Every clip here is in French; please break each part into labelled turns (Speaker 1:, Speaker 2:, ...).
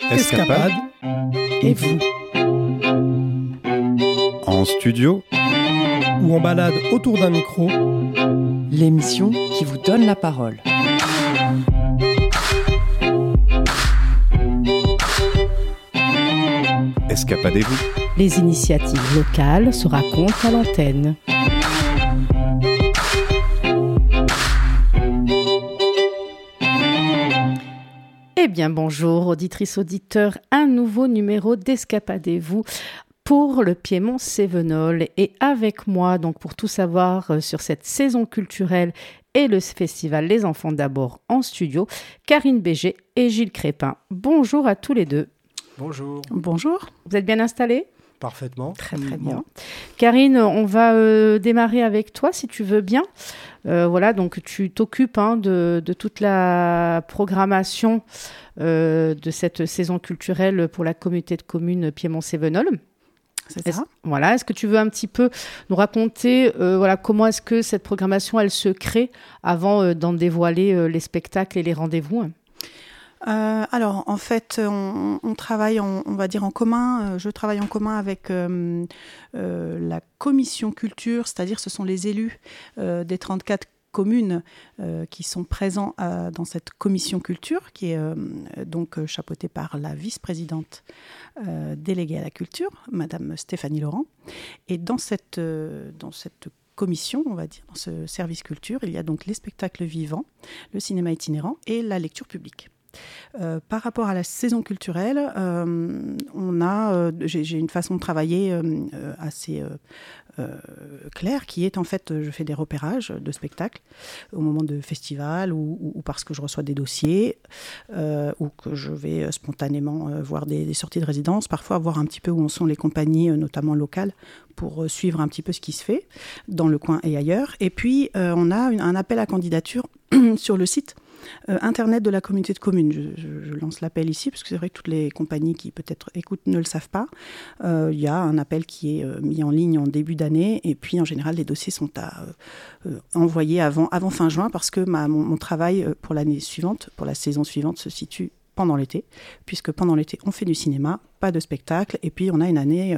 Speaker 1: Escapade et vous.
Speaker 2: En studio
Speaker 1: Ou en balade autour d'un micro.
Speaker 3: L'émission qui vous donne la parole.
Speaker 2: Escapadez-vous.
Speaker 4: Les initiatives locales se racontent à l'antenne. Eh bien, bonjour, auditrices, auditeurs, un nouveau numéro d'Escapadez-vous pour le Piémont Cévenol. Et avec moi, donc pour tout savoir sur cette saison culturelle et le festival Les Enfants d'abord en studio, Karine Béger et Gilles Crépin. Bonjour à tous les deux.
Speaker 1: Bonjour.
Speaker 4: Bonjour. Vous êtes bien installés ?
Speaker 1: Parfaitement.
Speaker 4: Très bien. Karine, on va démarrer avec toi si tu veux bien. Voilà, donc tu t'occupes de toute la programmation de cette saison culturelle pour la communauté de communes Piémont-Cévenol.
Speaker 3: C'est ça.
Speaker 4: Voilà, est-ce que tu veux un petit peu nous raconter comment est-ce que cette programmation elle se crée avant d'en dévoiler les spectacles et les rendez-vous ?
Speaker 3: Alors, en fait, on travaille, on va dire en commun. Je travaille en commun avec la commission culture, c'est-à-dire ce sont les élus des 34 communes qui sont présents dans cette commission culture, qui est donc chapeautée par la vice-présidente déléguée à la culture, Madame Stéphanie Laurent. Et dans cette commission, on va dire, dans ce service culture, il y a donc les spectacles vivants, le cinéma itinérant et la lecture publique. Par rapport à la saison culturelle, j'ai une façon de travailler assez claire, qui est en fait, je fais des repérages de spectacles au moment de festivals ou parce que je reçois des dossiers ou que je vais spontanément voir des sorties de résidence, parfois voir un petit peu où en sont les compagnies, notamment locales, pour suivre un petit peu ce qui se fait dans le coin et ailleurs. Et puis, on a un appel à candidature sur le site Internet de la communauté de communes. Je lance l'appel ici, parce que c'est vrai que toutes les compagnies qui peut-être écoutent ne le savent pas. Il y a un appel qui est mis en ligne en début d'année, et puis en général, les dossiers sont à envoyer avant fin juin, parce que mon travail pour l'année suivante, pour la saison suivante, se situe pendant l'été, puisque pendant l'été, on fait du cinéma, pas de spectacle, et puis on a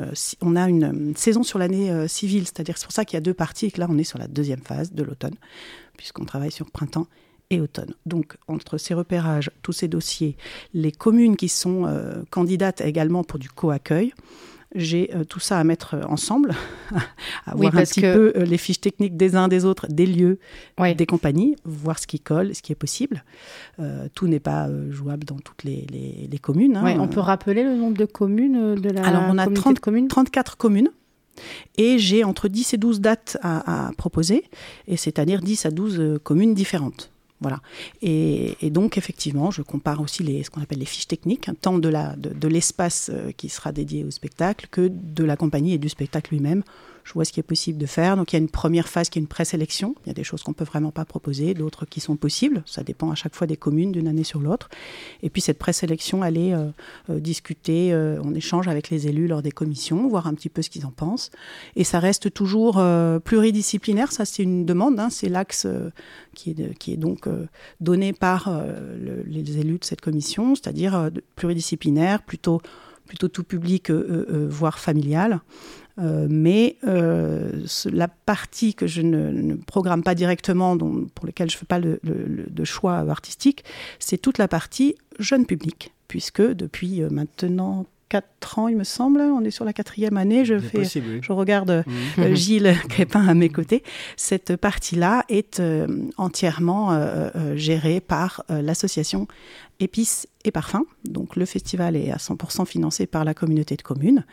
Speaker 3: une saison sur l'année civile, c'est-à-dire c'est pour ça qu'il y a deux parties, et que là, on est sur la deuxième phase de l'automne, puisqu'on travaille sur printemps et automne. Donc, entre ces repérages, tous ces dossiers, les communes qui sont candidates également pour du co-accueil, j'ai tout ça à mettre ensemble, à voir un petit peu les fiches techniques des uns des autres, des lieux, des compagnies, voir ce qui colle, ce qui est possible. Tout n'est pas jouable dans toutes les communes.
Speaker 4: Ouais, on peut rappeler le nombre de communes de la
Speaker 3: Alors, on a
Speaker 4: communauté de communes ?
Speaker 3: 34 communes. Et j'ai entre 10 et 12 dates à proposer, et c'est-à-dire 10 à 12 communes différentes. Voilà. Et donc, effectivement, je compare aussi ce qu'on appelle les fiches techniques, tant de l'espace qui sera dédié au spectacle que de la compagnie et du spectacle lui-même. Je vois ce qui est possible de faire. Donc, il y a une première phase qui est une présélection. Il y a des choses qu'on ne peut vraiment pas proposer, d'autres qui sont possibles. Ça dépend à chaque fois des communes, d'une année sur l'autre. Et puis, cette présélection, elle est discutée, on échange avec les élus lors des commissions, voir un petit peu ce qu'ils en pensent. Et ça reste toujours pluridisciplinaire. Ça, c'est une demande. C'est l'axe qui est donc donné par les élus de cette commission, c'est-à-dire pluridisciplinaire, plutôt tout public, voire familial. Mais la partie que je ne programme pas directement, pour laquelle je ne fais pas de choix artistique, c'est toute la partie jeune public, puisque depuis maintenant 4 ans, il me semble, on est sur la 4e année, je regarde Gilles Crépin à mes côtés. Cette partie-là est entièrement gérée par l'association Épices et Parfums. Donc le festival est à 100% financé par la communauté de communes.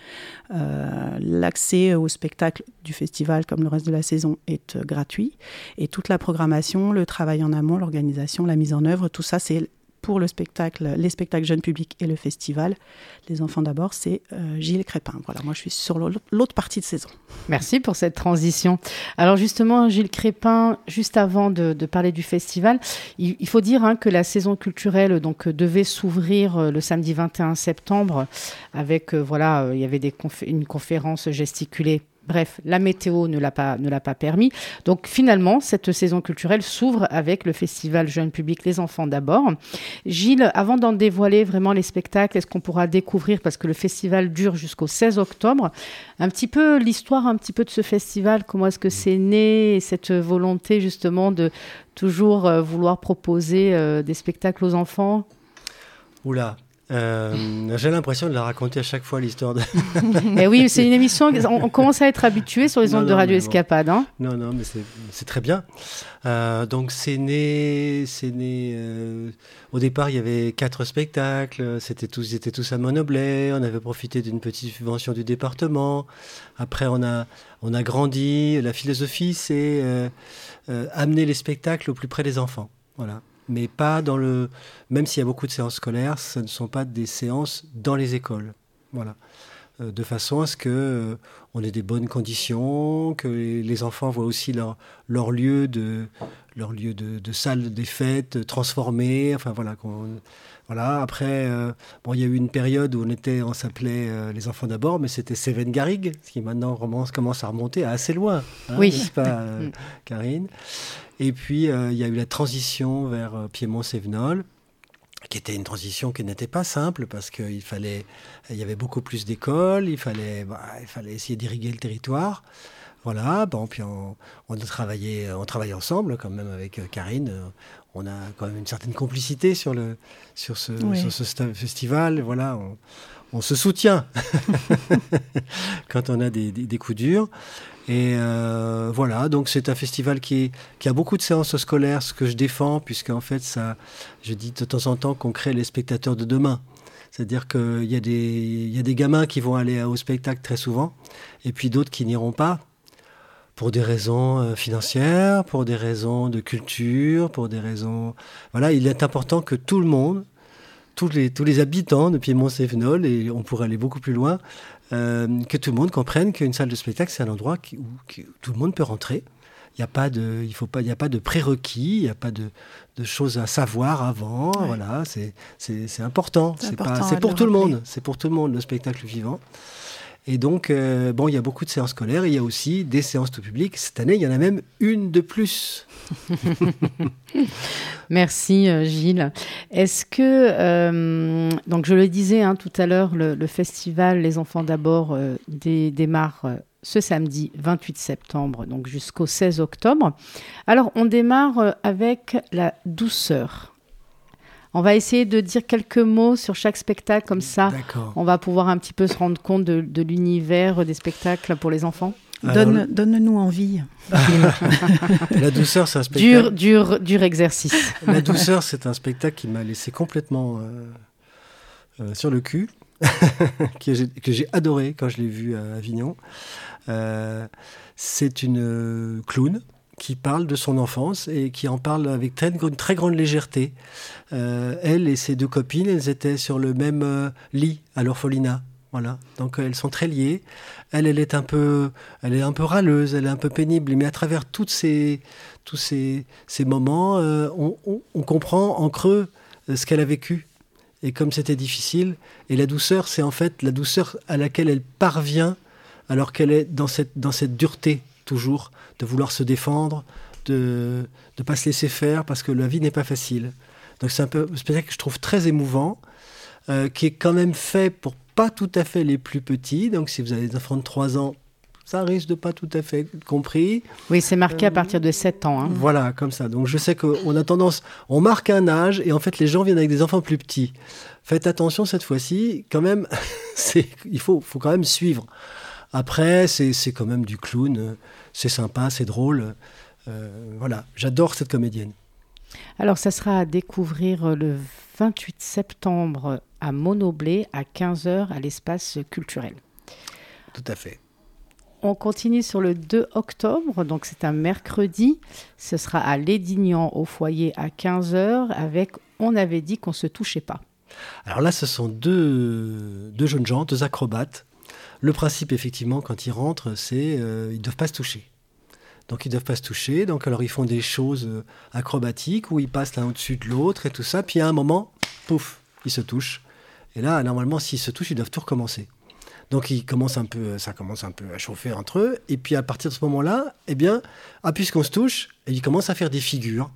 Speaker 3: L'accès au spectacle du festival, comme le reste de la saison, est gratuit. Et toute la programmation, le travail en amont, l'organisation, la mise en œuvre, tout ça, c'est pour les spectacles jeunes publics et le festival. Les Enfants d'abord, c'est Gilles Crépin. Voilà, moi je suis sur l'autre partie de saison.
Speaker 4: Merci pour cette transition. Alors justement, Gilles Crépin, juste avant de parler du festival, il faut dire que la saison culturelle devait s'ouvrir le samedi 21 septembre avec, il y avait une conférence gesticulée Bref, la météo ne l'a pas permis. Donc finalement, cette saison culturelle s'ouvre avec le festival Jeune Public Les Enfants d'abord. Gilles, avant d'en dévoiler vraiment les spectacles, est-ce qu'on pourra découvrir, parce que le festival dure jusqu'au 16 octobre, un petit peu l'histoire un petit peu de ce festival, comment est-ce que c'est né, cette volonté justement de toujours vouloir proposer des spectacles aux enfants?
Speaker 1: Oula, j'ai l'impression de la raconter à chaque fois, l'histoire de...
Speaker 4: Et oui, c'est une émission, on commence à être habitué sur les ondes de Radio Escapade. Hein.
Speaker 1: Non, mais c'est très bien. Donc c'est né au départ, il y avait 4 spectacles, ils étaient tous à Monoblet, on avait profité d'une petite subvention du département. Après, on a grandi, la philosophie, c'est amener les spectacles au plus près des enfants. Voilà. Mais pas même s'il y a beaucoup de séances scolaires, ce ne sont pas des séances dans les écoles. Voilà. De façon à ce qu'on ait des bonnes conditions, que les enfants voient aussi leur lieu de salle des fêtes transformé. Enfin voilà. Voilà. Après, il y a eu une période où on s'appelait les enfants d'abord, mais c'était Cévennes Garrigues, ce qui maintenant commence à remonter à assez loin. Hein,
Speaker 4: oui.
Speaker 1: N'est-ce pas, Karine ? Et puis, il y a eu la transition vers Piémont-Sévenol, qui était une transition qui n'était pas simple parce qu'il y avait beaucoup plus d'écoles, il fallait essayer d'irriguer le territoire. Voilà, puis on travaillait ensemble quand même avec Karine. On a quand même une certaine complicité sur ce festival. Voilà, on se soutient quand on a des coups durs. Et voilà, donc c'est un festival qui a beaucoup de séances scolaires, ce que je défends, puisqu'en fait, je dis de temps en temps qu'on crée les spectateurs de demain. C'est-à-dire qu'il y a des gamins qui vont aller au spectacle très souvent, et puis d'autres qui n'iront pas, pour des raisons financières, pour des raisons de culture, pour des raisons... Voilà, il est important que tout le monde, tous les habitants de Piémont-Sévenol, et on pourrait aller beaucoup plus loin, que tout le monde comprenne qu'une salle de spectacle, c'est un endroit où tout le monde peut rentrer. Il n'y a pas de prérequis, il n'y a pas de choses à savoir avant. Ouais. Voilà, c'est important. C'est pour tout le monde. C'est pour tout le monde, le spectacle vivant. Et donc, il y a beaucoup de séances scolaires. Il y a aussi des séances tout public. Cette année, il y en a même une de plus.
Speaker 4: Merci Gilles. Est-ce que, donc je le disais tout à l'heure, le festival Les Enfants d'abord démarre ce samedi 28 septembre, donc jusqu'au 16 octobre. Alors on démarre avec la douceur. On va essayer de dire quelques mots sur chaque spectacle, comme ça on va pouvoir un petit peu se rendre compte de l'univers des spectacles pour les enfants.
Speaker 3: Donne-nous envie.
Speaker 1: La douceur, c'est un spectacle...
Speaker 4: Dur exercice.
Speaker 1: La douceur, c'est un spectacle qui m'a laissé complètement sur le cul, que j'ai adoré quand je l'ai vu à Avignon. C'est une clown qui parle de son enfance et qui en parle avec une très grande légèreté. Elle et ses 2 copines, elles étaient sur le même lit à l'orphelinat. Voilà. Donc elles sont très liées. Elle est un peu râleuse, elle est un peu pénible, mais à travers tous ces moments, on comprend en creux ce qu'elle a vécu et comme c'était difficile. Et la douceur, c'est en fait la douceur à laquelle elle parvient alors qu'elle est dans cette dureté toujours, de vouloir se défendre, de ne pas se laisser faire parce que la vie n'est pas facile. Donc c'est un spectacle que je trouve très émouvant, qui est quand même fait pour pas tout à fait les plus petits. Donc si vous avez des enfants de 3 ans, ça risque de pas tout à fait être compris.
Speaker 4: Oui, c'est marqué à partir de 7 ans. Hein.
Speaker 1: Voilà, comme ça. Donc je sais qu'on a tendance, on marque un âge et en fait les gens viennent avec des enfants plus petits. Faites attention cette fois-ci, quand même, il faut quand même suivre. Après, c'est quand même du clown, c'est sympa, c'est drôle. Voilà, j'adore cette comédienne.
Speaker 4: Alors, ça sera à découvrir le 28 septembre à Monoblet, à 15h, à l'espace culturel.
Speaker 1: Tout à fait.
Speaker 4: On continue sur le 2 octobre, donc c'est un mercredi. Ce sera à Lédignan, au foyer, à 15h, avec « On avait dit qu'on ne se touchait pas ».
Speaker 1: Alors là, ce sont deux jeunes gens, 2 acrobates. Le principe, effectivement, quand ils rentrent, c'est ils ne doivent pas se toucher. Donc, ils ne doivent pas se toucher. Donc, alors, ils font des choses acrobatiques où ils passent l'un au-dessus de l'autre et tout ça. Puis, à un moment, pouf, ils se touchent. Et là, normalement, s'ils se touchent, ils doivent tout recommencer. Donc ça commence un peu à chauffer entre eux. Et puis à partir de ce moment-là, eh bien, puisqu'on se touche, ils commencent à faire des figures.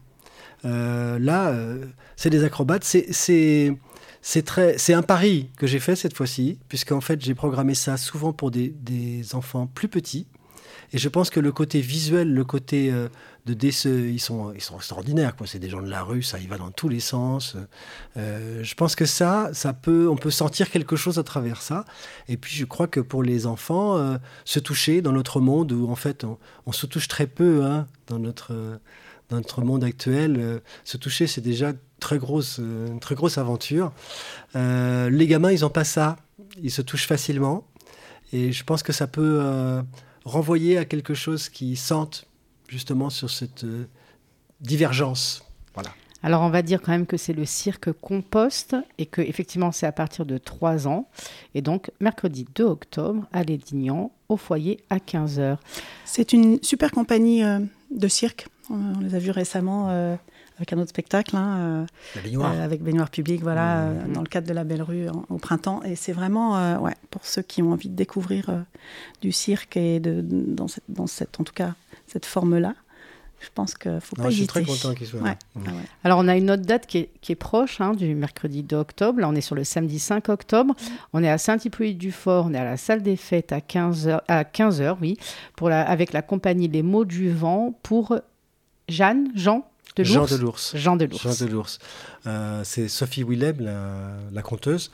Speaker 1: C'est des acrobates. C'est un pari que j'ai fait cette fois-ci, puisqu'en fait, j'ai programmé ça souvent pour des enfants plus petits. Et je pense que le côté visuel, le côté ils sont extraordinaires, quoi. C'est des gens de la rue, ça y va dans tous les sens. Je pense que on peut sentir quelque chose à travers ça. Et puis, je crois que pour les enfants, se toucher dans notre monde où, en fait, on se touche très peu, hein, dans notre monde actuel, se toucher, c'est déjà une très grosse aventure. Les gamins, ils n'ont pas ça. Ils se touchent facilement. Et je pense que ça peut renvoyer à quelque chose qu'ils sentent justement sur cette divergence. Voilà.
Speaker 4: Alors, on va dire quand même que c'est le cirque Compost et que effectivement c'est à partir de 3 ans. Et donc, mercredi 2 octobre, à Lédignan, au foyer à 15h.
Speaker 3: C'est une super compagnie de cirque. On les a vus récemment avec un autre spectacle, la baignoire. Avec Baignoire Publique, dans le cadre de la Belle Rue au printemps. Et c'est vraiment, pour ceux qui ont envie de découvrir du cirque et dans cette, en tout cas, cette forme-là, je pense qu'il ne faut pas hésiter.
Speaker 1: Je suis très content qu'ils soient là.
Speaker 4: Alors, on a une autre date qui est proche, du mercredi 2 octobre. Là, on est sur le samedi 5 octobre. On est à Saint-Hippolyte-du-Fort. On est à la salle des fêtes à 15h, oui, avec la compagnie Les Mots du Vent pour Jean de l'Ours.
Speaker 1: Jean de l'Ours. C'est Sophie Willem, la conteuse.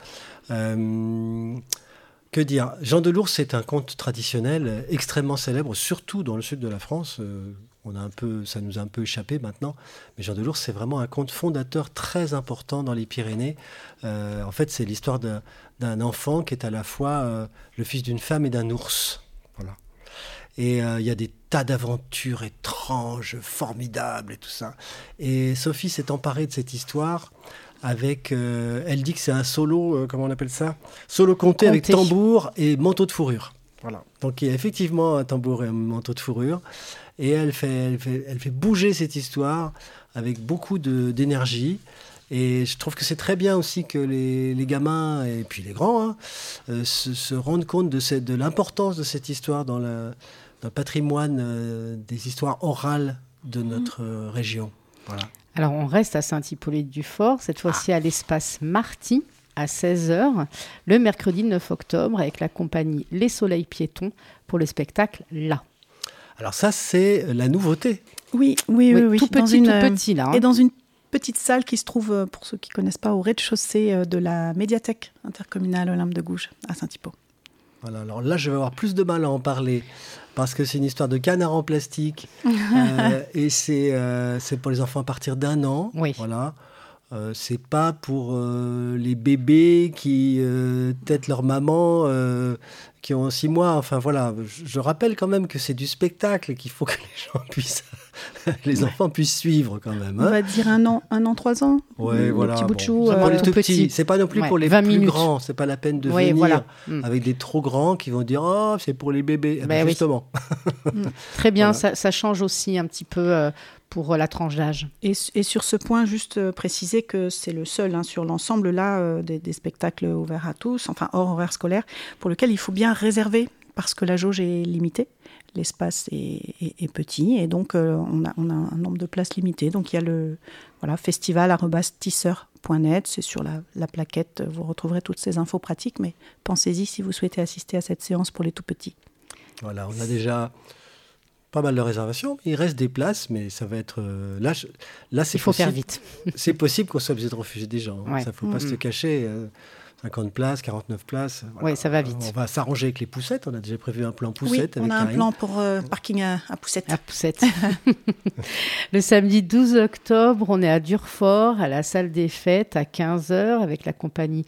Speaker 1: Que dire ? Jean de l'Ours, c'est un conte traditionnel extrêmement célèbre, surtout dans le sud de la France. Ça nous a un peu échappé maintenant. Mais Jean de l'Ours, c'est vraiment un conte fondateur très important dans les Pyrénées. En fait, c'est l'histoire d'un enfant qui est à la fois le fils d'une femme et d'un ours. Voilà. Et il y a des tas d'aventures étranges, formidables et tout ça. Et Sophie s'est emparée de cette histoire avec... elle dit que c'est un solo, comment on appelle ça ? Solo conté avec tambour et manteau de fourrure. Voilà. Donc il y a effectivement un tambour et un manteau de fourrure. Et elle fait bouger cette histoire avec beaucoup d'énergie. Et je trouve que c'est très bien aussi que les gamins, et puis les grands, se rendent compte de l'importance de cette histoire dans le patrimoine des histoires orales de notre région. Voilà.
Speaker 4: Alors, on reste à Saint-Hippolyte-du-Fort, cette fois-ci à l'espace Marty, à 16h, le mercredi 9 octobre, avec la compagnie Les Soleils Piétons pour le spectacle Là.
Speaker 1: Alors ça, c'est la nouveauté.
Speaker 3: Oui.
Speaker 4: Tout petit, là.
Speaker 3: Et dans une petite salle qui se trouve, pour ceux qui ne connaissent pas, au rez-de-chaussée de la médiathèque intercommunale Olympe de Gouges, à Saint-Hippo.
Speaker 1: Voilà, alors là, je vais avoir plus de mal à en parler, parce que c'est une histoire de canard en plastique, et c'est pour les enfants à partir d'1 an.
Speaker 4: Oui.
Speaker 1: Voilà. C'est pas pour les bébés qui têtent leur maman, qui ont 6 mois. Enfin voilà, je rappelle quand même que c'est du spectacle et qu'il faut que les enfants puissent suivre quand même. Hein.
Speaker 3: On va dire 1 an, 3 ans.
Speaker 1: Ouais, voilà.
Speaker 3: Petit bout de chou.
Speaker 1: Pour les
Speaker 4: tout
Speaker 1: tout
Speaker 4: petits.
Speaker 1: petits. C'est pas non plus pour les
Speaker 4: 20
Speaker 1: plus
Speaker 4: minutes.
Speaker 1: grands. C'est pas la peine de venir avec des trop grands qui vont dire oh c'est pour les bébés. Justement.
Speaker 4: Très bien,
Speaker 1: Voilà.
Speaker 4: ça change aussi un petit peu. Pour la tranche d'âge.
Speaker 3: Et sur ce point, juste préciser que c'est le seul sur l'ensemble là des spectacles ouverts à tous, enfin hors horaire scolaire, pour lequel il faut bien réserver parce que la jauge est limitée, l'espace est petit et donc on a un nombre de places limité. Donc il y a le festival@tisseur.net, c'est sur la plaquette, vous retrouverez toutes ces infos pratiques, mais pensez-y si vous souhaitez assister à cette séance pour les tout petits.
Speaker 1: Voilà, on a déjà pas mal de réservations, il reste des places, mais ça va être... Là, c'est
Speaker 4: il faut faire vite.
Speaker 1: C'est possible qu'on soit obligé de refuser des gens.
Speaker 4: Ouais.
Speaker 1: Ça ne faut pas se cacher. 50 places, 49 places.
Speaker 4: Voilà. Oui, ça va vite.
Speaker 1: On va s'arranger avec les poussettes. On a déjà prévu un plan poussette.
Speaker 3: Oui, on a un plan pour parking à poussettes.
Speaker 4: À poussettes. Le samedi 12 octobre, on est à Durfort, à la salle des fêtes, à 15h, avec la compagnie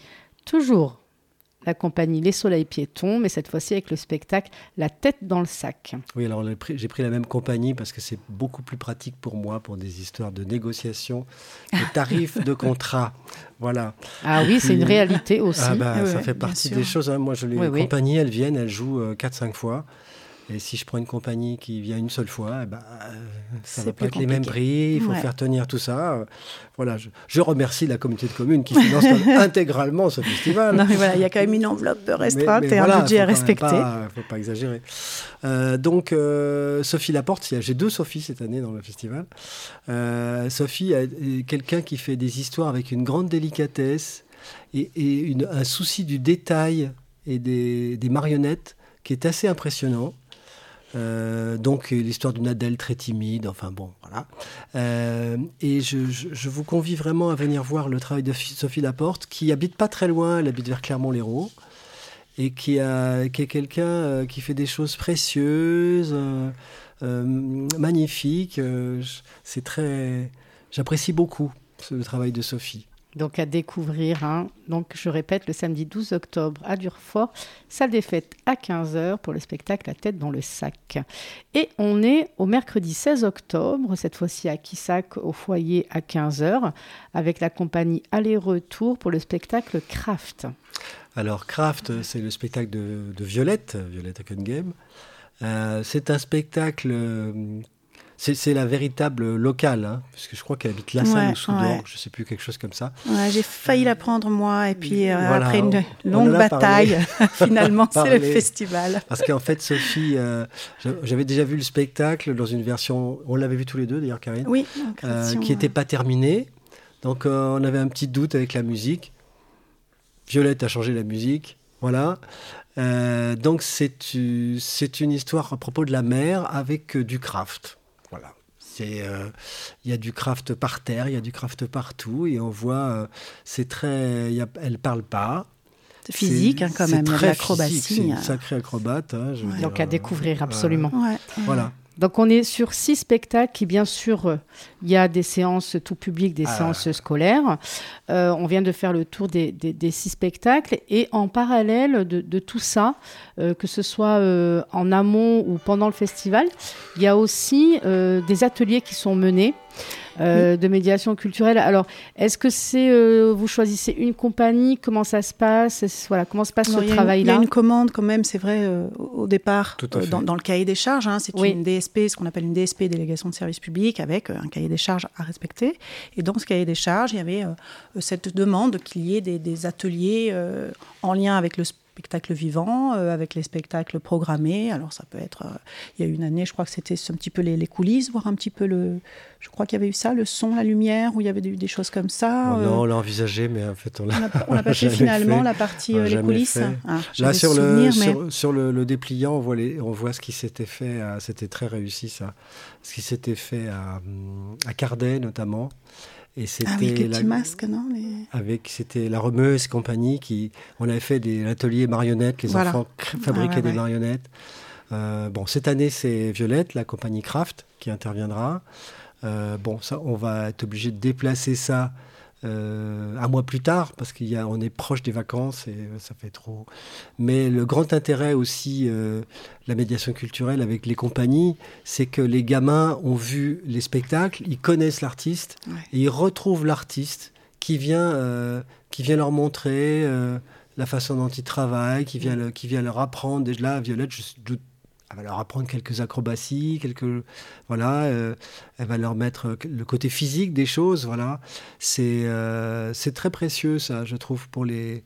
Speaker 4: Les Soleils Piétons, mais cette fois-ci avec le spectacle La tête dans le sac.
Speaker 1: Oui, alors j'ai pris la même compagnie parce que c'est beaucoup plus pratique pour moi pour des histoires de négociation, de tarifs, de contrats. Voilà.
Speaker 4: Ah oui, c'est une réalité aussi.
Speaker 1: Ça fait partie des choses. Hein. Moi, les compagnies, elles viennent, elles jouent 4-5 fois. Et si je prends une compagnie qui vient une seule fois, ça ne va pas
Speaker 3: plus
Speaker 1: être les mêmes
Speaker 3: compliqué.
Speaker 1: prix, il faut
Speaker 3: Ouais.
Speaker 1: faire tenir tout ça. Voilà, je remercie la communauté de communes qui finance intégralement ce festival.
Speaker 3: Non, mais voilà, il y a quand même une enveloppe restreinte
Speaker 1: Mais
Speaker 3: et
Speaker 1: voilà,
Speaker 3: un budget à
Speaker 1: faut quand même
Speaker 3: respecter.
Speaker 1: faut pas exagérer. Donc, Sophie Laporte, j'ai 2 Sophies cette année dans le festival. Sophie est quelqu'un qui fait des histoires avec une grande délicatesse et un souci du détail et des marionnettes qui est assez impressionnant. Donc l'histoire d'une Adèle très timide, enfin bon, voilà. Et je vous convie vraiment à venir voir le travail de Sophie Laporte, qui habite pas très loin, elle habite vers Clermont-Lérault, et qui est quelqu'un qui fait des choses précieuses, magnifiques. J'apprécie beaucoup le travail de Sophie.
Speaker 4: Donc à découvrir, donc je répète, le samedi 12 octobre à Durfort, salle des fêtes à 15h pour le spectacle La tête dans le sac. Et on est au mercredi 16 octobre, cette fois-ci à Quissac, au foyer à 15h, avec la compagnie Aller-Retour pour le spectacle Craft.
Speaker 1: Alors Craft, c'est le spectacle de Violette Hockenheim. C'est un spectacle... C'est la véritable locale, puisque je crois qu'elle habite La Salle ou Soudorgue, je ne sais plus, quelque chose comme ça.
Speaker 3: Ouais, j'ai failli la prendre moi, et puis
Speaker 1: voilà,
Speaker 3: après une longue bataille, finalement c'est le festival.
Speaker 1: Parce qu'en fait, Sophie, j'avais déjà vu le spectacle dans une version, on l'avait vu tous les deux d'ailleurs, Karine,
Speaker 3: oui,
Speaker 1: qui n'était pas terminée. Donc on avait un petit doute avec la musique. Violette a changé la musique, voilà. Donc c'est une histoire à propos de la mer avec du craft. Voilà. Il y a du craft par terre, il y a du craft partout, et on voit, elle parle pas.
Speaker 3: C'est physique quand même, il y a de l'acrobatie.
Speaker 1: C'est une sacrée acrobate.
Speaker 4: Donc à découvrir absolument.
Speaker 1: Voilà.
Speaker 4: Donc on est sur 6 spectacles qui, bien sûr, il y a des séances tout public, des séances scolaires. On vient de faire le tour des 6 spectacles. Et en parallèle de tout ça, que ce soit en amont ou pendant le festival, il y a aussi des ateliers qui sont menés de médiation culturelle. Alors, est-ce que vous choisissez une compagnie? Comment ça se passe? Comment se passe ce travail-là?
Speaker 3: Il y a une commande quand même, c'est vrai, au départ, dans le cahier des charges. C'est une DSP, ce qu'on appelle une DSP, délégation de service public, avec un cahier des charges à respecter. Et dans ce cahier des charges, il y avait cette demande qu'il y ait des ateliers en lien avec le spectacle vivant, avec les spectacles programmés. Alors ça peut être, il y a une année, je crois que c'était un petit peu les coulisses, voir un petit peu je crois qu'il y avait eu ça, le son, la lumière, où il y avait des choses comme ça.
Speaker 1: Non, on l'a envisagé, mais en fait on l'a
Speaker 3: pas fait finalement, la partie les coulisses.
Speaker 1: Là sur le dépliant, on voit ce qui s'était fait, c'était très réussi ça, ce qui s'était fait à Cardet notamment. Et c'était
Speaker 3: avec les petits masques, non
Speaker 1: c'était la Remeuse et compagnie on avait fait des ateliers marionnettes, les enfants fabriquaient des marionnettes. Cette année c'est Violette, la compagnie Craft, qui interviendra. Ça, on va être obligé de déplacer ça un mois plus tard, parce on est proche des vacances et ça fait trop. Mais le grand intérêt aussi, la médiation culturelle avec les compagnies, c'est que les gamins ont vu les spectacles, ils connaissent l'artiste, et ils retrouvent l'artiste qui vient leur montrer la façon dont il travaille, qui vient leur apprendre. Déjà là, Violette, elle va leur apprendre quelques acrobaties, voilà. Elle va leur mettre le côté physique des choses, voilà. C'est très précieux, ça, je trouve, pour les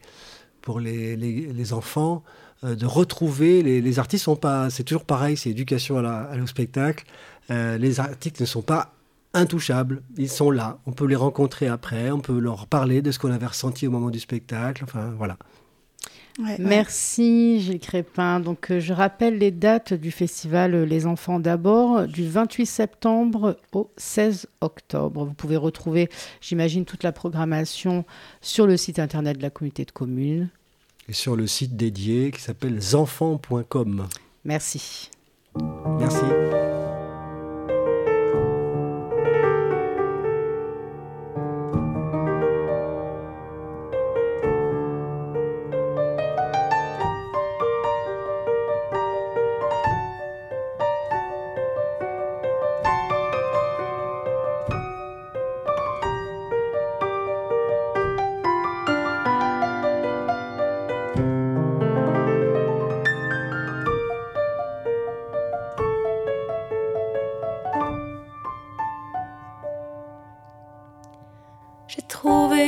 Speaker 1: enfants, de retrouver les artistes. C'est toujours pareil, c'est éducation au spectacle. Les artistes ne sont pas intouchables, ils sont là. On peut les rencontrer après, on peut leur parler de ce qu'on avait ressenti au moment du spectacle. Enfin, voilà.
Speaker 4: Merci Gilles Crépin. Donc je rappelle les dates du festival Les Enfants d'abord, du 28 septembre au 16 octobre. Vous pouvez retrouver, j'imagine, toute la programmation sur le site internet de la communauté de communes.
Speaker 1: Et sur le site dédié qui s'appelle zenfants.com.
Speaker 4: Merci.
Speaker 1: Merci.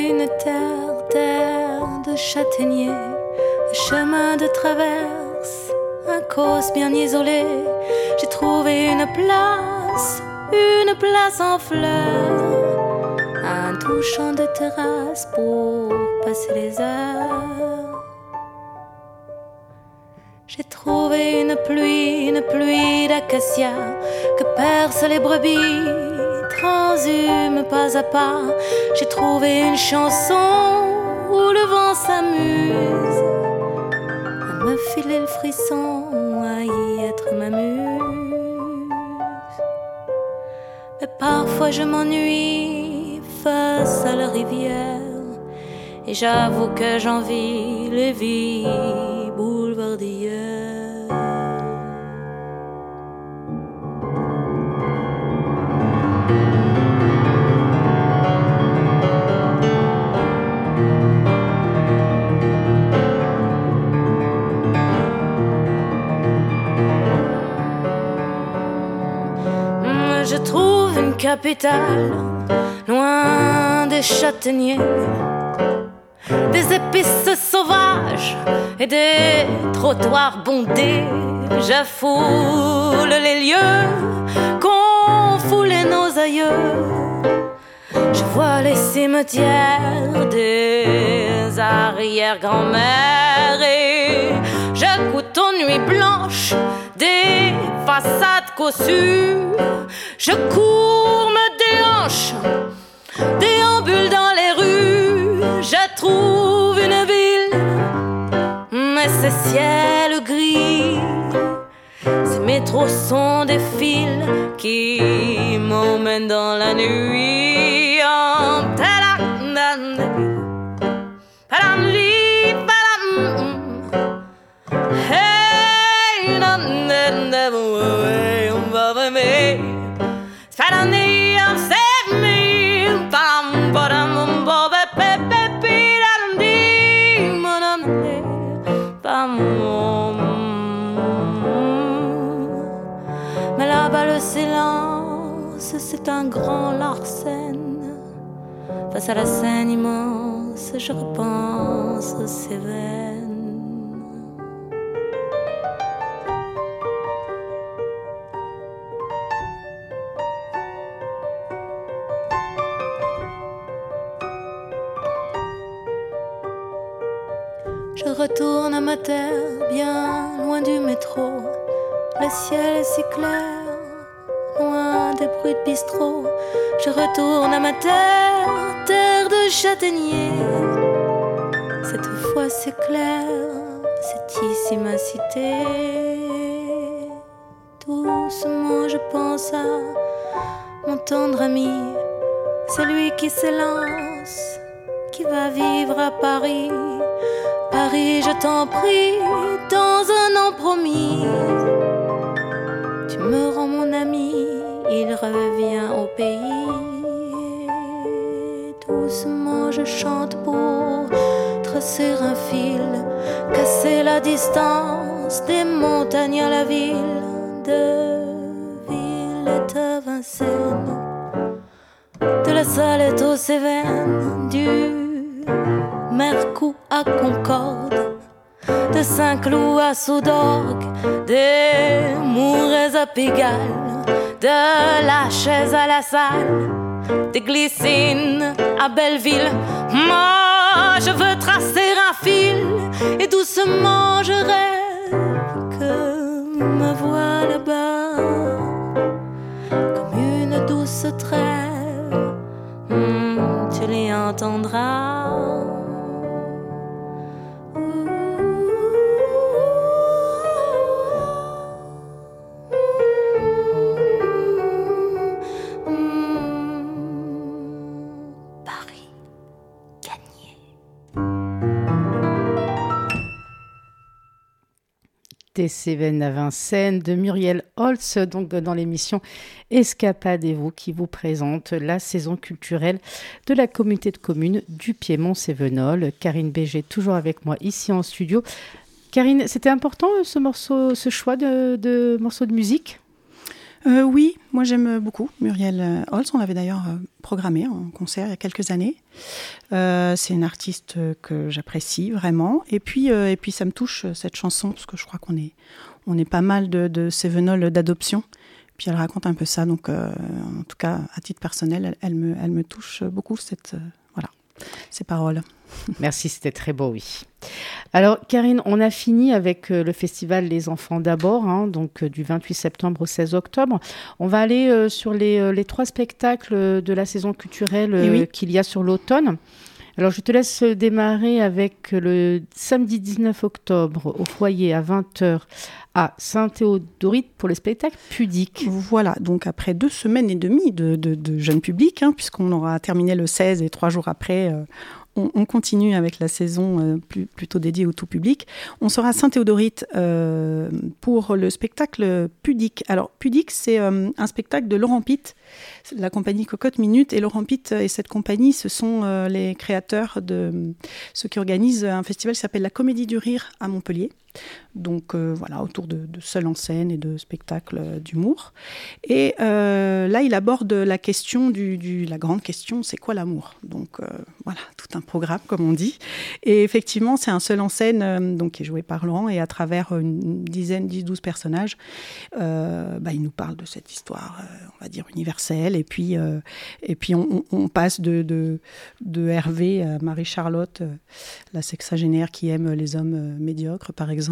Speaker 5: une terre de châtaigniers, un chemin de traverse, un cause bien isolé. J'ai trouvé une place en fleurs, un doux champ de terrasse pour passer les heures. J'ai trouvé une pluie d'acacia que percent les brebis, transhume pas à pas. J'ai trouvé une chanson où le vent s'amuse à me filer le frisson, à y être ma muse. Mais parfois je m'ennuie face à la rivière, et j'avoue que j'envie les vies boulevards d'hier. Je trouve une capitale loin des châtaigniers, des épices sauvages et des trottoirs bondés. Je foule les lieux qu'ont foulé nos aïeux. Je vois les cimetières des arrière-grand-mères et je goûte aux nuits blanches des façades cossues. Je cours, me déhanche, déambule dans les rues. Je trouve une ville, mais ces ciels gris, ces métros sont des fils qui m'emmènent dans la nuit. Mais là-bas le silence, c'est un grand Larsen. Face à la scène immense, je repense aux Cévennes. Je retourne à ma terre, bien loin du métro. Le ciel est si clair, loin des bruits de bistrot. Je retourne à ma terre, terre de châtaigniers. Cette fois c'est clair, c'est ici ma cité. Doucement je pense à mon tendre ami, celui qui s'élance, qui va vivre à Paris. Paris, je t'en prie, dans un an promis, tu me rends mon ami, il revient au pays. Doucement je chante pour tracer un fil, casser la distance des montagnes à la ville, de Villette à Vincennes, de la Salette aux Cévennes, du Mercou à Concorde, de Saint-Cloud à Soudorgue, des Mourets à Pigalle, de la Chaise à la Salle, des Glycines à Belleville. Moi je veux tracer un fil et doucement je rêve que me voix là-bas comme une douce trêve, tu l'y entendras.
Speaker 4: Des Cévennes à Vincennes de Muriel Holtz, donc dans l'émission Escapadez-vous qui vous présente la saison culturelle de la communauté de communes du Piémont-Cévenol. Karine Béger toujours avec moi ici en studio. Karine, c'était important ce choix de morceau de musique ?
Speaker 3: Oui, moi j'aime beaucoup Muriel Holz. On l'avait d'ailleurs programmée en concert il y a quelques années. C'est une artiste que j'apprécie vraiment. Et puis ça me touche cette chanson parce que je crois qu'on est pas mal de Cévenol d'adoption. Puis elle raconte un peu ça. Donc en tout cas à titre personnel, elle me touche beaucoup ces paroles.
Speaker 4: Merci, c'était très beau, oui. Alors, Karine, on a fini avec le festival Les Enfants d'abord, donc du 28 septembre au 16 octobre. On va aller sur les 3 spectacles de la saison culturelle qu'il y a sur l'automne. Alors, je te laisse démarrer avec le samedi 19 octobre au foyer à 20h à Saint-Théodorite pour le spectacle Pudique.
Speaker 3: Voilà, donc après 2 semaines et demie de jeune public, puisqu'on aura terminé le 16 et 3 jours après, on continue avec la saison plutôt dédiée au tout public. On sera à Saint-Théodorite pour le spectacle Pudique. Alors, Pudique, c'est un spectacle de Laurent Pitt, la compagnie Cocotte Minute. Et Laurent Pitt et cette compagnie, ce sont les créateurs de ceux qui organisent un festival qui s'appelle la Comédie du Rire à Montpellier. Donc autour de seul en scène et de spectacles d'humour. Et là, il aborde la question la grande question, c'est quoi l'amour ? Donc tout un programme, comme on dit. Et effectivement, c'est un seul en scène qui est joué par Laurent, et à travers une dizaine, 10-12 personnages, il nous parle de cette histoire, on va dire, universelle. Et puis on passe de Hervé à Marie-Charlotte, la sexagénaire qui aime les hommes médiocres, par exemple,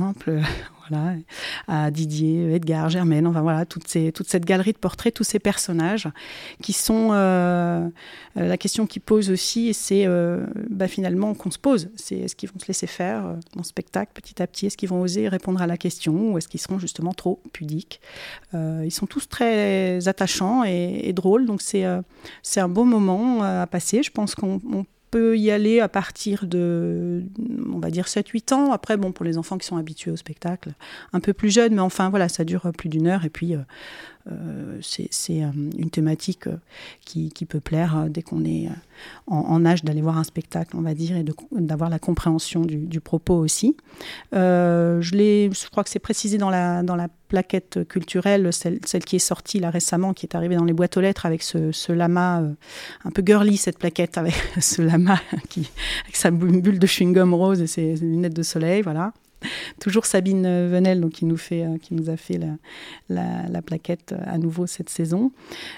Speaker 3: à Didier, Edgar, Germaine, toute cette galerie de portraits, tous ces personnages qui sont la question qu'ils posent aussi, c'est finalement qu'on se pose, c'est est-ce qu'ils vont se laisser faire dans ce spectacle petit à petit, est-ce qu'ils vont oser répondre à la question, ou est-ce qu'ils seront justement trop pudiques. Ils sont tous très attachants et drôles, donc c'est un beau moment à passer. Je pense qu'on peut y aller à partir de, on va dire, 7-8 ans. Après, pour les enfants qui sont habitués au spectacle, un peu plus jeunes, mais ça dure plus d'1 heure. Et puis, c'est une thématique qui peut plaire dès qu'on est en âge d'aller voir un spectacle, on va dire, et d'avoir la compréhension du propos aussi. Je crois que c'est précisé dans la plaquette culturelle, celle qui est sortie là récemment, qui est arrivée dans les boîtes aux lettres avec ce lama, un peu girly cette plaquette, avec ce lama avec sa bulle de chewing-gum rose et ses lunettes de soleil, voilà. Toujours Sabine Venel, donc, qui nous a fait la plaquette à nouveau cette saison.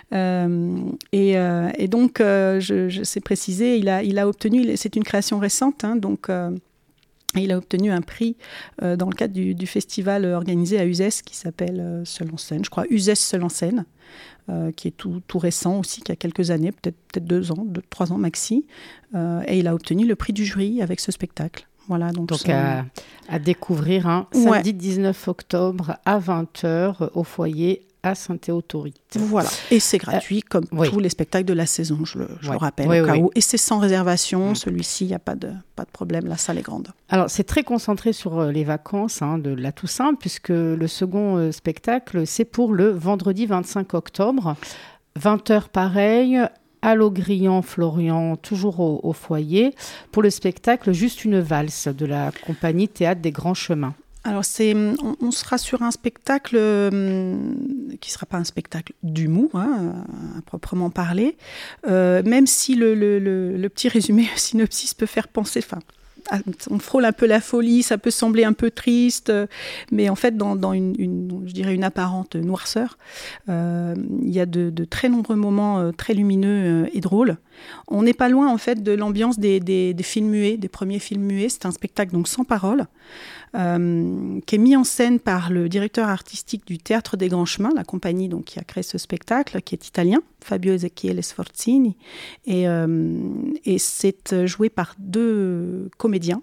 Speaker 3: Et donc, je sais préciser, il a obtenu, c'est une création récente, il a obtenu un prix dans le cadre du festival organisé à Uzès qui s'appelle Seul en scène, je crois, Uzès Seul en scène, qui est tout récent aussi, qui a quelques années, peut-être 2 ans, 3 ans maxi. Et il a obtenu le prix du jury avec ce spectacle. Voilà, donc
Speaker 4: à découvrir samedi 19 octobre à 20h au foyer à Saint-Théodorite.
Speaker 3: Voilà, et c'est gratuit comme tous les spectacles de la saison, je le rappelle au cas où. Et c'est sans réservation, celui-ci, il n'y a pas de problème, la salle est grande.
Speaker 4: Alors c'est très concentré sur les vacances de la Toussaint, puisque le second spectacle, c'est pour le vendredi 25 octobre, 20h pareil, à l'Augrillon-Florian, toujours au foyer, pour le spectacle Juste une valse de la compagnie Théâtre des Grands Chemins.
Speaker 3: Alors, on sera sur un spectacle qui ne sera pas un spectacle d'humour, à proprement parler, même si le petit résumé, le synopsis peut faire penser... on frôle un peu la folie, ça peut sembler un peu triste, mais en fait, dans une apparente noirceur, il y a de très nombreux moments très lumineux et drôles. On n'est pas loin, en fait, de l'ambiance des films muets, des premiers films muets. C'est un spectacle donc sans parole, qui est mis en scène par le directeur artistique du Théâtre des Grands Chemins, la compagnie donc, qui a créé ce spectacle, qui est italien, Fabio Ezechiele Sforzini, et c'est joué par 2 comédiens,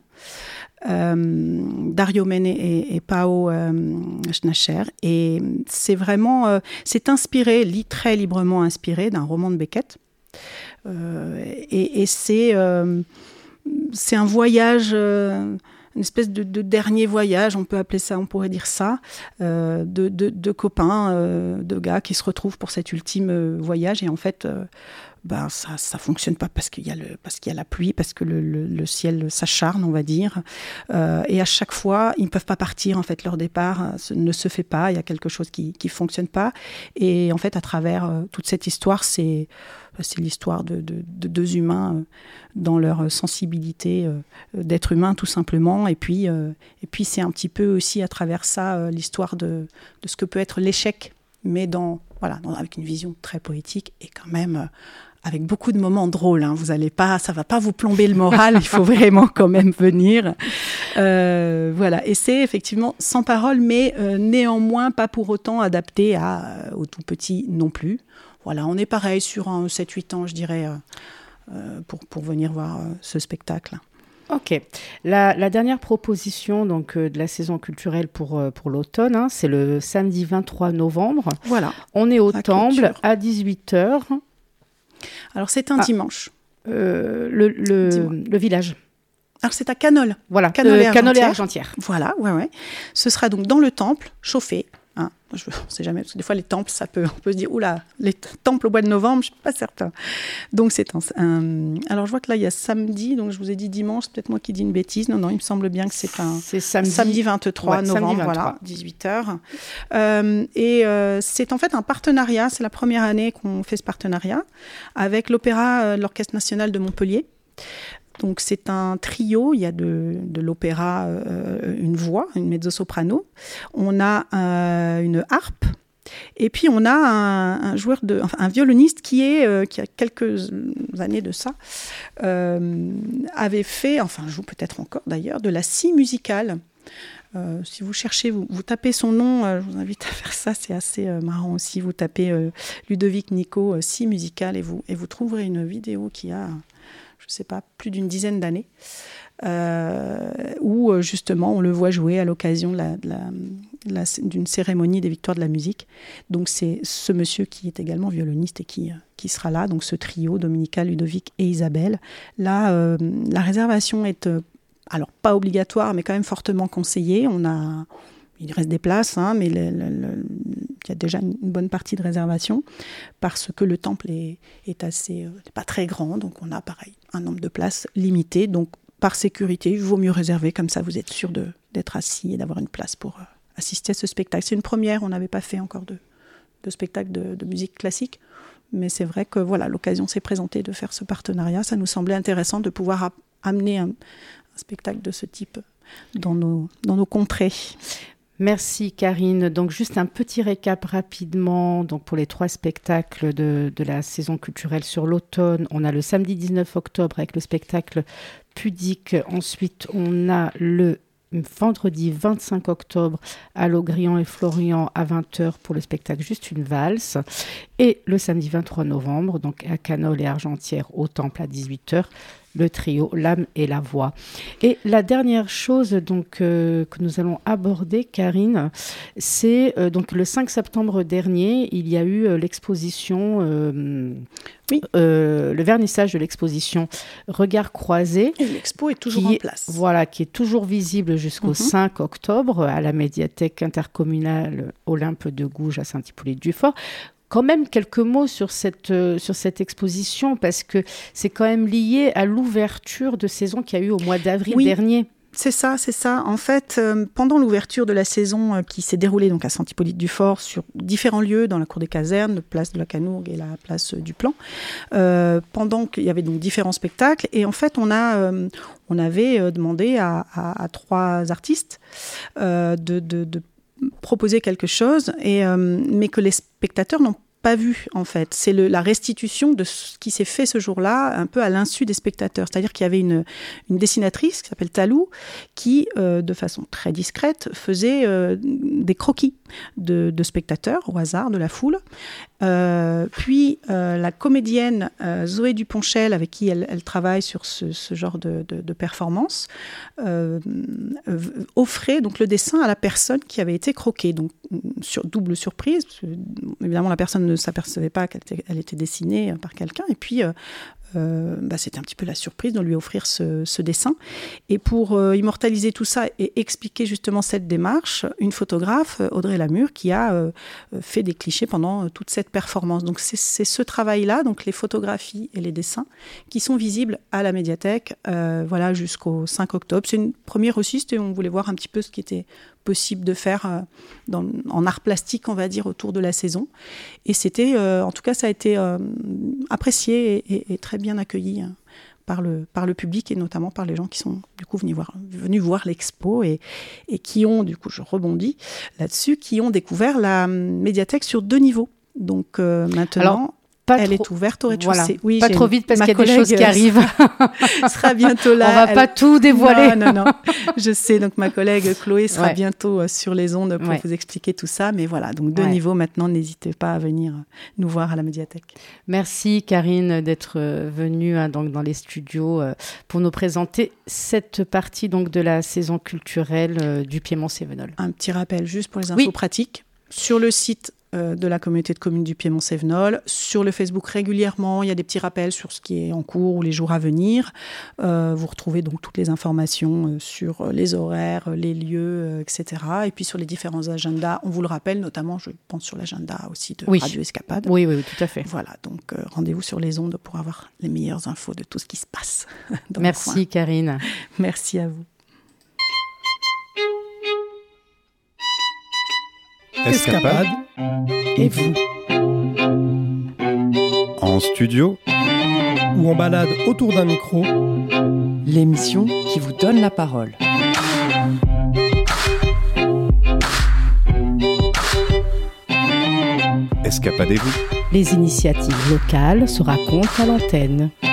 Speaker 3: Dario Mene et Pao Schnascher, et c'est vraiment c'est inspiré, très librement inspiré d'un roman de Beckett, et c'est un voyage, une espèce de dernier voyage, on pourrait dire ça, de copains, de gars qui se retrouvent pour cet ultime voyage. Et en fait, ça fonctionne pas parce qu'il y a la pluie, parce que le ciel s'acharne, on va dire. Et à chaque fois, ils ne peuvent pas partir. En fait, leur départ ne se fait pas. Il y a quelque chose qui fonctionne pas. Et en fait, à travers toute cette histoire, c'est l'histoire de deux humains dans leur sensibilité d'être humain, tout simplement. Et puis c'est un petit peu aussi à travers ça l'histoire de ce que peut être l'échec, mais avec une vision très poétique et quand même avec beaucoup de moments drôles. Hein. Ça va pas vous plomber le moral, il faut vraiment quand même venir. Voilà. Et c'est effectivement sans parole, mais néanmoins pas pour autant adapté aux tout petits non plus. Voilà, on est pareil sur 7-8 ans, je dirais, pour venir voir ce spectacle.
Speaker 4: Ok. La dernière proposition donc, de la saison culturelle pour l'automne, hein, c'est le samedi 23 novembre.
Speaker 3: Voilà.
Speaker 4: On est au Temple à 18h.
Speaker 3: Alors, c'est un dimanche.
Speaker 4: Le village.
Speaker 3: Alors, c'est à Canole.
Speaker 4: Voilà, Canole et Argentière.
Speaker 3: Voilà, ouais. Ce sera donc dans le Temple, chauffé. Hein. On ne sait jamais, parce que des fois, les temples, on peut se dire, oula, les temples au mois de novembre, je ne suis pas certain. Donc, alors, je vois que là, il y a samedi, donc je vous ai dit dimanche, c'est peut-être moi qui dis une bêtise. Non, il me semble bien que c'est samedi 23 novembre, voilà, 18h. C'est en fait un partenariat, c'est la première année qu'on fait ce partenariat, avec l'Orchestre national de Montpellier. Donc, c'est un trio. Il y a de l'opéra, une voix, une mezzo-soprano. On a une harpe. Et puis, on a un violoniste qui a quelques années de ça, avait fait, joue peut-être encore d'ailleurs, de la scie musicale. Si vous cherchez, vous tapez son nom, je vous invite à faire ça, c'est assez marrant aussi. Vous tapez Ludovic Nico, scie musicale, et vous trouverez une vidéo qui a... je ne sais pas, plus d'une dizaine d'années, où justement on le voit jouer à l'occasion d'une cérémonie des Victoires de la musique. Donc c'est ce monsieur qui est également violoniste et qui sera là, donc ce trio, Dominica, Ludovic et Isabelle. Là, la réservation est, alors pas obligatoire, mais quand même fortement conseillée. Il reste des places, hein, mais il y a déjà une bonne partie de réservation parce que le temple est assez, pas très grand, donc on a pareil un nombre de places limité. Donc par sécurité, il vaut mieux réserver, comme ça vous êtes sûr d'être assis et d'avoir une place pour assister à ce spectacle. C'est une première, on n'avait pas fait encore de spectacle de musique classique, mais c'est vrai que voilà, l'occasion s'est présentée de faire ce partenariat. Ça nous semblait intéressant de pouvoir amener un spectacle de ce type dans nos contrées.
Speaker 4: Merci Karine. Donc juste un petit récap rapidement. Donc pour les 3 spectacles de la saison culturelle sur l'automne, on a le samedi 19 octobre avec le spectacle Pudique. Ensuite, on a le vendredi 25 octobre à Laugrillon et Florian à 20h pour le spectacle Juste une valse. Et le samedi 23 novembre, donc à Canole et Argentière au Temple à 18h. Le trio L'âme et la voix. Et la dernière chose donc, que nous allons aborder, Karine, c'est donc le 5 septembre dernier, il y a eu l'exposition, le vernissage de l'exposition Regards croisés.
Speaker 3: Et l'expo est toujours en place.
Speaker 4: Voilà, qui est toujours visible jusqu'au 5 octobre à la médiathèque intercommunale Olympe de Gouges à Saint-Hippolyte-du-Fort. Quand même quelques mots sur cette exposition, parce que c'est quand même lié à l'ouverture de saison qu'il y a eu au mois d'avril dernier.
Speaker 3: C'est ça. En fait, pendant l'ouverture de la saison qui s'est déroulée donc à Saint-Hippolyte-du-Fort sur différents lieux, dans la cour des casernes, la place de la Canourgue et la place du Plan, pendant qu'il y avait donc différents spectacles, et en fait on avait demandé à 3 artistes de proposer quelque chose, mais que les spectateurs n'ont pas vu, en fait. C'est la restitution de ce qui s'est fait ce jour-là, un peu à l'insu des spectateurs. C'est-à-dire qu'il y avait une dessinatrice qui s'appelle Talou, qui, de façon très discrète, faisait des croquis de spectateurs, au hasard, de la foule. Puis, la comédienne Zoé Duponchel, avec qui elle travaille sur ce genre de performance, offrait donc le dessin à la personne qui avait été croquée. Donc, double surprise, parce que, évidemment, la personne ne s'apercevait pas qu'elle était dessinée par quelqu'un. Et puis, c'était un petit peu la surprise de lui offrir ce dessin. Et pour immortaliser tout ça et expliquer justement cette démarche, une photographe, Audrey Lamure, qui a fait des clichés pendant toute cette performance. Donc c'est ce travail-là, donc les photographies et les dessins, qui sont visibles à la médiathèque jusqu'au 5 octobre. C'est une première aussi, on voulait voir un petit peu ce qui était possible de faire en art plastique, on va dire, autour de la saison. Et c'était, en tout cas, ça a été apprécié et très bien accueilli par le public et notamment par les gens qui sont du coup venus voir l'expo et qui ont, du coup, je rebondis là-dessus, qui ont découvert la médiathèque sur 2 niveaux. Donc maintenant... Elle est ouverte au rez-de-chaussée.
Speaker 4: Voilà.
Speaker 3: Oui,
Speaker 4: pas trop vite parce qu'il y a des choses qui arrivent.
Speaker 3: Sera bientôt là.
Speaker 4: On va pas tout dévoiler.
Speaker 3: Non. Je sais, donc ma collègue Chloé sera bientôt sur les ondes pour vous expliquer tout ça. Mais voilà, donc 2 niveaux maintenant, n'hésitez pas à venir nous voir à la médiathèque.
Speaker 4: Merci Karine d'être venue donc dans les studios pour nous présenter cette partie donc de la saison culturelle du Piémont-Cévenol.
Speaker 3: Un petit rappel juste pour les infos pratiques. Sur le site de la communauté de communes du Piémont-Cévenol. Sur le Facebook, régulièrement, il y a des petits rappels sur ce qui est en cours ou les jours à venir. Vous retrouvez donc toutes les informations sur les horaires, les lieux, etc. Et puis sur les différents agendas, on vous le rappelle, notamment, je pense, sur l'agenda aussi de Radio Escapade.
Speaker 4: Oui, tout à fait.
Speaker 3: Voilà, donc rendez-vous sur les ondes pour avoir les meilleures infos de tout ce qui se passe.
Speaker 4: Merci Karine.
Speaker 3: Merci à vous.
Speaker 2: Escapade
Speaker 3: et vous.
Speaker 2: En studio
Speaker 6: ou en balade autour d'un micro,
Speaker 7: l'émission qui vous donne la parole.
Speaker 2: Escapadez-vous.
Speaker 4: Les initiatives locales se racontent à l'antenne.